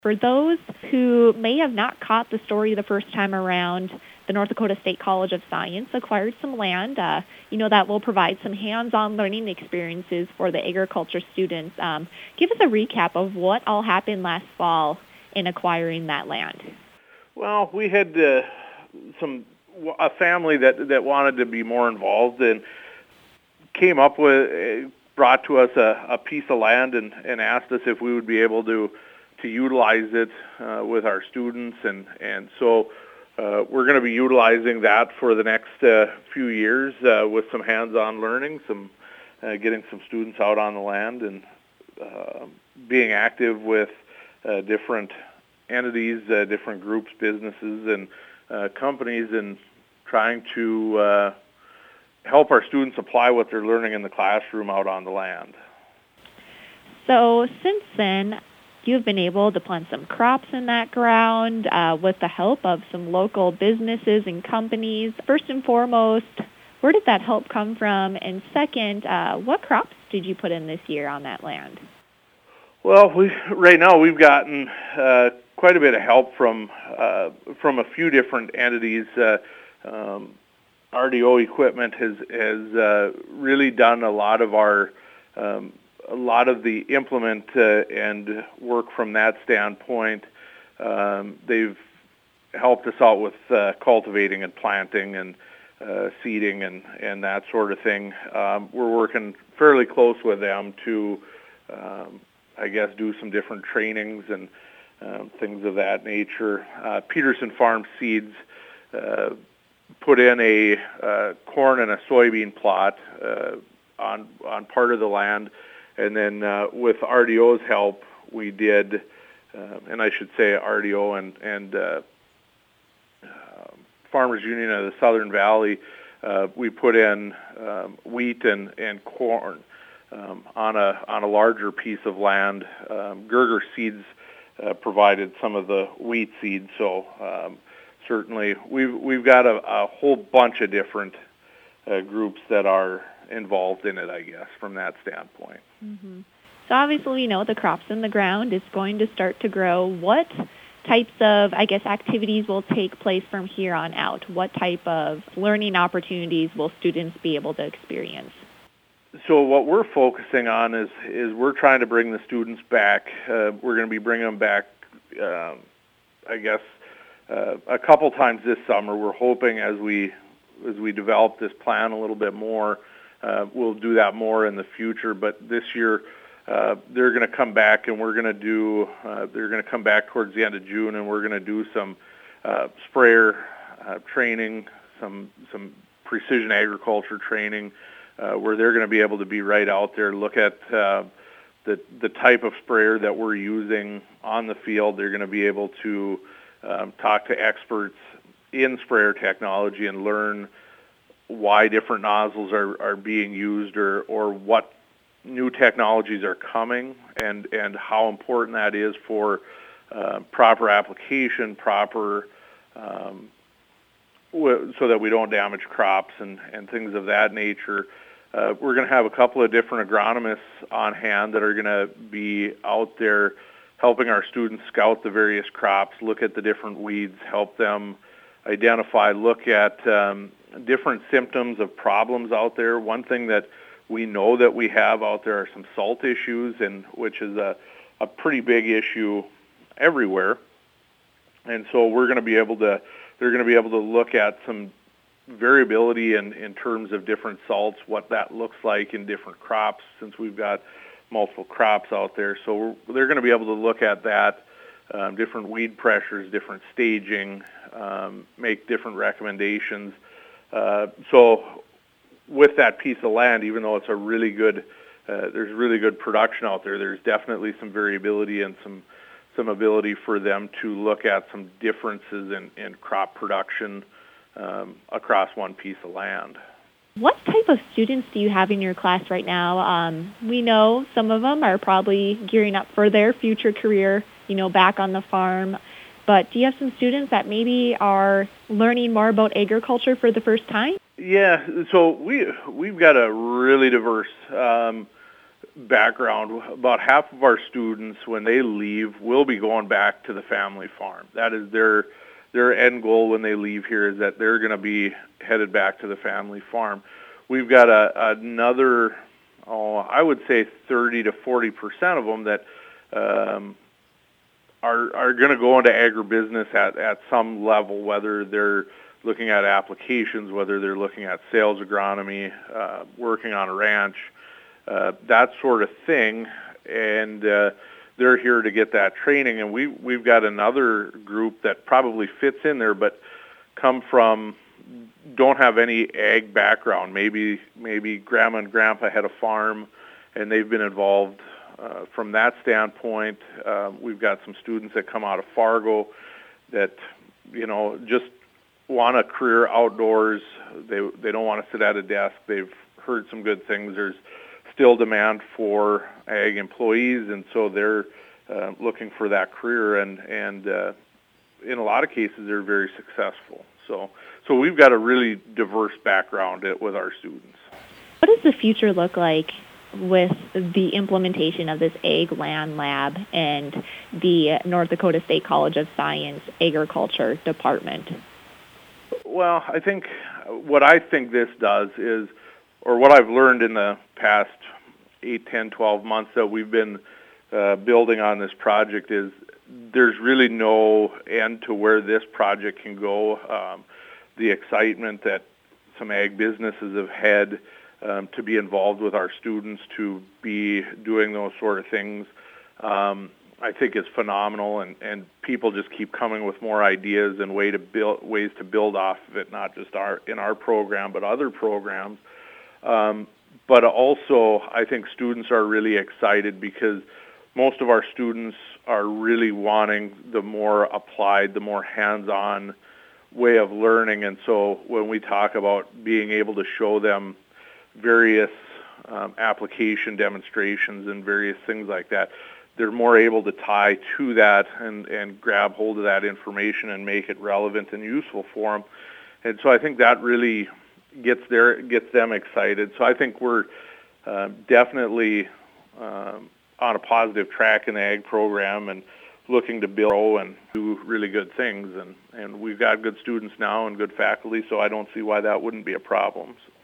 For those who may have not caught the story the first time around, the North Dakota State College of Science acquired some land, that will provide some hands-on learning experiences for the agriculture students. Give us a recap of what all happened last fall in acquiring that land. Well, we had a family that wanted to be more involved and brought to us a piece of land and asked us if we would be able to utilize it with our students, and so we're going to be utilizing that for the next few years with some hands-on learning, getting some students out on the land and being active with different entities, different groups, businesses, and companies, and trying to help our students apply what they're learning in the classroom out on the land. So since then, you've been able to plant some crops in that ground with the help of some local businesses and companies. First and foremost, where did that help come from? And second, what crops did you put in this year on that land? Well, right now we've gotten quite a bit of help from a few different entities. RDO Equipment has really done a lot of the implement and work from that standpoint. They've helped us out with cultivating and planting and seeding and that sort of thing. We're working fairly close with them to, do some different trainings and things of that nature. Peterson Farm Seeds put in a corn and a soybean plot on part of the land, and then with RDO's help, we did, and I should say RDO and Farmers Union of the Southern Valley, we put in wheat and corn on a larger piece of land. Gerger Seeds provided some of the wheat seeds, so certainly we've got a whole bunch of different groups that are involved in it, I guess, from that standpoint. Mm-hmm. So obviously we know the crops in the ground is going to start to grow. What types of, activities will take place from here on out? What type of learning opportunities will students be able to experience? So what we're focusing on is we're trying to bring the students back. We're going to be bringing them back, a couple times this summer. We're hoping as we develop this plan a little bit more, we'll do that more in the future. But this year, they're going to come back, and we're going to do. They're going to come back towards the end of June, and we're going to do some sprayer training, some precision agriculture training, where they're going to be able to be right out there, look at the type of sprayer that we're using on the field. They're going to be able to talk to experts in sprayer technology and learn why different nozzles are being used or what new technologies are coming and how important that is for proper application, so that we don't damage crops and things of that nature. We're going to have a couple of different agronomists on hand that are going to be out there helping our students scout the various crops, look at the different weeds, help them identify, look at different symptoms of problems out there. One thing that we know that we have out there are some salt issues, and which is a pretty big issue everywhere. And so they're going to be able to look at some variability in terms of different salts, what that looks like in different crops, since we've got multiple crops out there. So they're going to be able to look at that, different weed pressures, different staging, make different recommendations. So with that piece of land, even though it's a really good, there's really good production out there, there's definitely some variability and some ability for them to look at some differences in crop production across one piece of land. What type of students do you have in your class right now? We know some of them are probably gearing up for their future career, back on the farm. But do you have some students that maybe are learning more about agriculture for the first time? Yeah, so we've got a really diverse background, about half of our students, when they leave, will be going back to the family farm. That is their end goal when they leave here, is that they're going to be headed back to the family farm. We've got another, I would say 30 to 40% of them that are going to go into agribusiness at some level, whether they're looking at applications, whether they're looking at sales agronomy, working on a ranch, that sort of thing, and they're here to get that training. And we've got another group that probably fits in there, but don't have any ag background. Maybe grandma and grandpa had a farm, and they've been involved from that standpoint. We've got some students that come out of Fargo that just want a career outdoors. They don't want to sit at a desk. They've heard some good things. There's still demand for ag employees, and so they're looking for that career, and in a lot of cases they're very successful. So we've got a really diverse background with our students. What does the future look like with the implementation of this Ag Land Lab and the North Dakota State College of Science Agriculture Department? Well, what I think this does is, or what I've learned in the past 8, 10, 12 months that we've been building on this project, is there's really no end to where this project can go. The excitement that some ag businesses have had to be involved with our students, to be doing those sort of things, I think is phenomenal, and people just keep coming with more ideas and ways to build off of it, not just in our program, but other programs. But also, I think students are really excited because most of our students are really wanting the more applied, the more hands-on way of learning. And so when we talk about being able to show them various application demonstrations and various things like that, they're more able to tie to that and grab hold of that information and make it relevant and useful for them. And so I think that really gets them excited. So I think we're definitely on a positive track in the ag program and looking to build and do really good things. And we've got good students now and good faculty, so I don't see why that wouldn't be a problem.